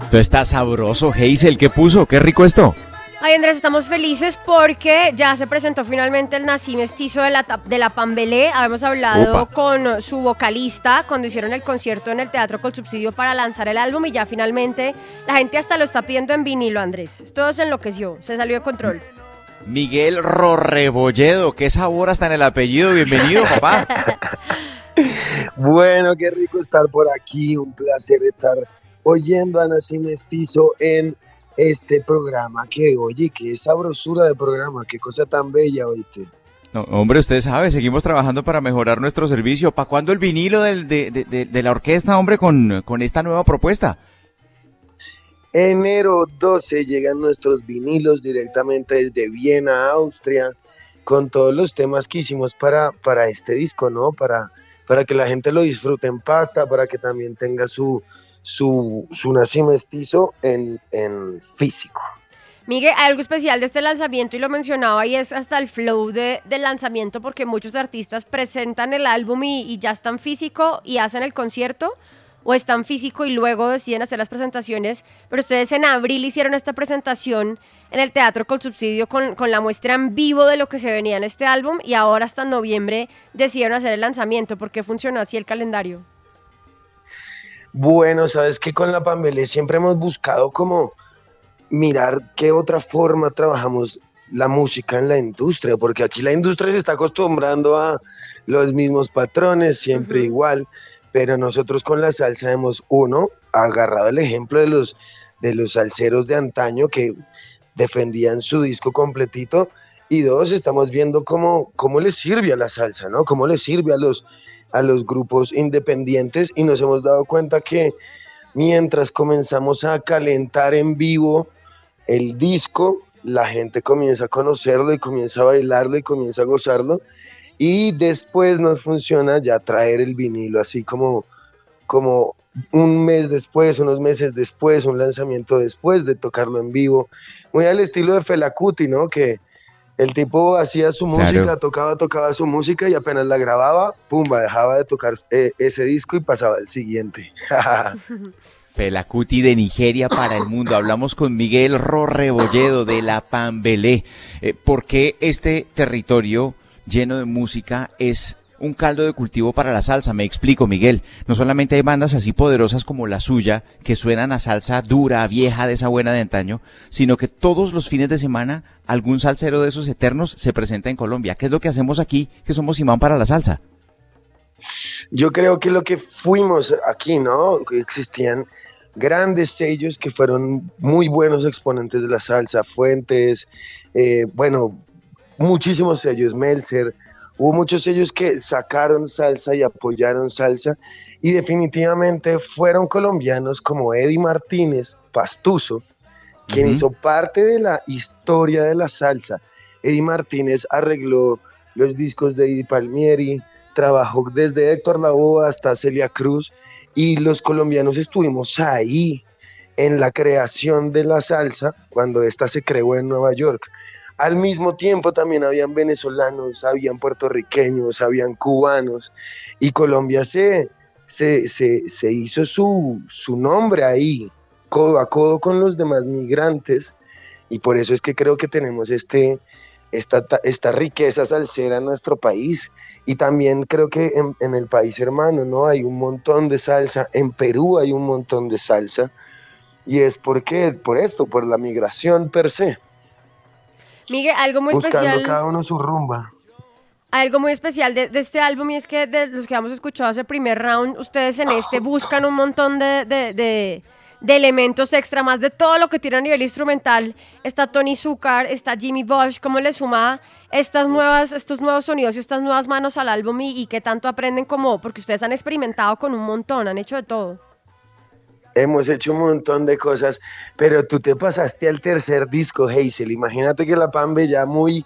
Esto está sabroso, Hazel, ¿qué puso? Qué rico esto. Ay, Andrés, estamos felices porque ya se presentó finalmente el Nací Mestizo de la Pambelé. Habíamos hablado con su vocalista cuando hicieron el concierto en el Teatro Colsubsidio para lanzar el álbum y ya finalmente la gente hasta lo está pidiendo en vinilo, Andrés. Todo se enloqueció, se salió de control. Miguel Rorrebolledo, qué sabor hasta en el apellido. Bienvenido, papá. Bueno, qué rico estar por aquí, un placer estar oyendo a Nací Mestizo en este programa, que oye, qué sabrosura de programa, qué cosa tan bella, oíste. No, hombre, usted sabe, seguimos trabajando para mejorar nuestro servicio. ¿Para cuándo el vinilo de la orquesta, hombre, con esta nueva propuesta? Enero 12 llegan nuestros vinilos directamente desde Viena, Austria, con todos los temas que hicimos para este disco, ¿no? Para que la gente lo disfrute en pasta, para que también tenga su Nací Mestizo en físico. Miguel, hay algo especial de este lanzamiento y lo mencionaba y es hasta el flow del lanzamiento porque muchos artistas presentan el álbum y ya están físico y hacen el concierto o están físico y luego deciden hacer las presentaciones, pero ustedes en abril hicieron esta presentación en el Teatro Colsubsidio con la muestra en vivo de lo que se venía en este álbum y ahora hasta en noviembre decidieron hacer el lanzamiento. ¿Por qué funcionó así el calendario? Bueno, sabes que con la Pambelé siempre hemos buscado como mirar qué otra forma trabajamos la música en la industria, porque aquí la industria se está acostumbrando a los mismos patrones, siempre igual, pero nosotros con la salsa hemos, agarrado el ejemplo de los salseros de antaño que defendían su disco completito, y dos, estamos viendo cómo les sirve a la salsa, ¿no? Cómo les sirve a los grupos independientes, y nos hemos dado cuenta que mientras comenzamos a calentar en vivo el disco, la gente comienza a conocerlo y comienza a bailarlo y comienza a gozarlo, y después nos funciona ya traer el vinilo así como un mes después, unos meses después, un lanzamiento después de tocarlo en vivo, muy al estilo de Fela Kuti, ¿no? Que el tipo hacía su música, tocaba su música y apenas la grababa, pumba, dejaba de tocar ese disco y pasaba al siguiente. Fela Kuti de Nigeria para el mundo. Hablamos con Miguel Rorrebolledo de la Pambelé. ¿Por qué este territorio lleno de música es un caldo de cultivo para la salsa? Me explico, Miguel. No solamente hay bandas así poderosas como la suya, que suenan a salsa dura, vieja, de esa buena de antaño, sino que todos los fines de semana algún salsero de esos eternos se presenta en Colombia. ¿Qué es lo que hacemos aquí, que somos imán para la salsa? Yo creo que lo que fuimos aquí, ¿no? Existían grandes sellos que fueron muy buenos exponentes de la salsa, Fuentes, muchísimos sellos, Melzer. Hubo muchos sellos que sacaron salsa y apoyaron salsa, y definitivamente fueron colombianos como Eddie Martínez, Pastuso, quien hizo parte de la historia de la salsa. Eddie Martínez arregló los discos de Eddie Palmieri, trabajó desde Héctor Lavoe hasta Celia Cruz, y los colombianos estuvimos ahí en la creación de la salsa cuando esta se creó en Nueva York. Al mismo tiempo también habían venezolanos, habían puertorriqueños, habían cubanos, y Colombia se hizo su nombre ahí, codo a codo con los demás migrantes, y por eso es que creo que tenemos esta riqueza salsera en nuestro país. Y también creo que en el país hermano, ¿no? Hay un montón de salsa, en Perú hay un montón de salsa, y es por la migración per se. Miguel, algo muy buscando especial. Cada uno su rumba. Algo muy especial de este álbum y es que de los que hemos escuchado ese primer round, ustedes en este buscan un montón de elementos extra, más de todo lo que tiene a nivel instrumental. Está Tony Zucker, está Jimmy Bosch. ¿Cómo le suma estos nuevos sonidos y estas nuevas manos al álbum y qué tanto aprenden porque ustedes han experimentado con un montón, han hecho de todo? Hemos hecho un montón de cosas, pero tú te pasaste al tercer disco, Hazel. Imagínate que la Pambe ya muy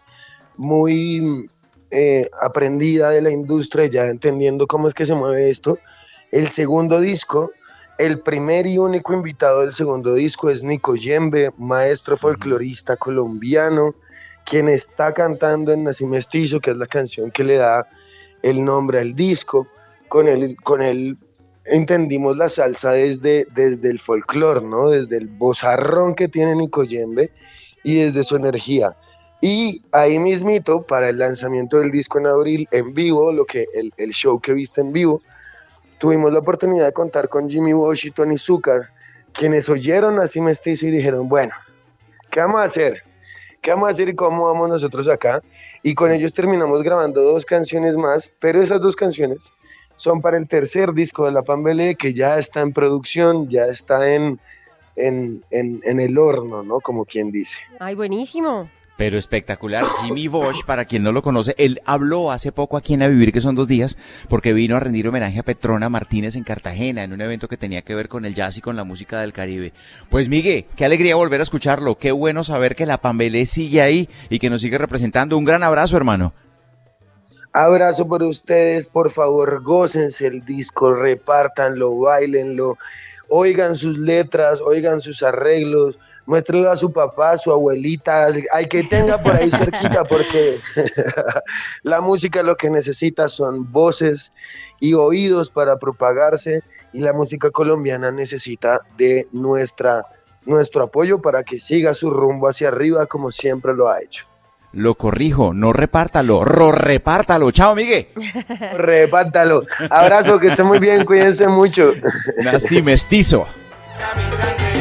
aprendida de la industria, ya entendiendo cómo es que se mueve esto. El segundo disco, el primer y único invitado del segundo disco es Nico Yembe, maestro folclorista colombiano, quien está cantando en Nací Mestizo, que es la canción que le da el nombre al disco. Con él entendimos la salsa desde el folclore, ¿no? Desde el vozarrón que tiene Nicoyembe y desde su energía. Y ahí mismito, para el lanzamiento del disco en abril, en vivo, el show que viste en vivo, tuvimos la oportunidad de contar con Jimmy Bosch y Tony Zucker, quienes oyeron Así Mestizo y dijeron, bueno, ¿qué vamos a hacer? ¿Qué vamos a hacer y cómo vamos nosotros acá? Y con ellos terminamos grabando 2 canciones más, pero esas 2 canciones son para el tercer disco de La Pambelé, que ya está en producción, ya está en el horno, ¿no? Como quien dice. Ay, buenísimo. Pero espectacular. Jimmy Bosch, para quien no lo conoce, él habló hace poco aquí en A Vivir, que son 2 días, porque vino a rendir homenaje a Petrona Martínez en Cartagena, en un evento que tenía que ver con el jazz y con la música del Caribe. Pues Miguel, qué alegría volver a escucharlo, qué bueno saber que la Pambelé sigue ahí y que nos sigue representando. Un gran abrazo, hermano. Abrazo por ustedes, por favor, gócense el disco, repártanlo, bailenlo, oigan sus letras, oigan sus arreglos, muéstrenlo a su papá, a su abuelita, al que tenga por ahí cerquita, porque la música lo que necesita son voces y oídos para propagarse, y la música colombiana necesita de nuestro apoyo para que siga su rumbo hacia arriba como siempre lo ha hecho. Lo corrijo, no repártalo, repártalo. Chao, Miguel. Repártalo. Abrazo, que esté muy bien, cuídense mucho. Nací mestizo.